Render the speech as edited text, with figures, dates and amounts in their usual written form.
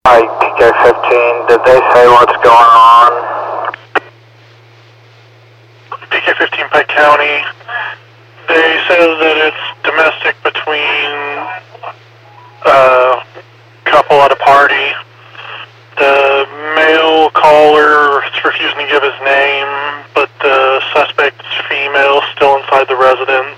PK-15, did they say what's going on? PK-15 Pike County, they said that it's domestic between a couple at a party. The male caller is refusing to give his name, but the suspect is female, still inside the residence.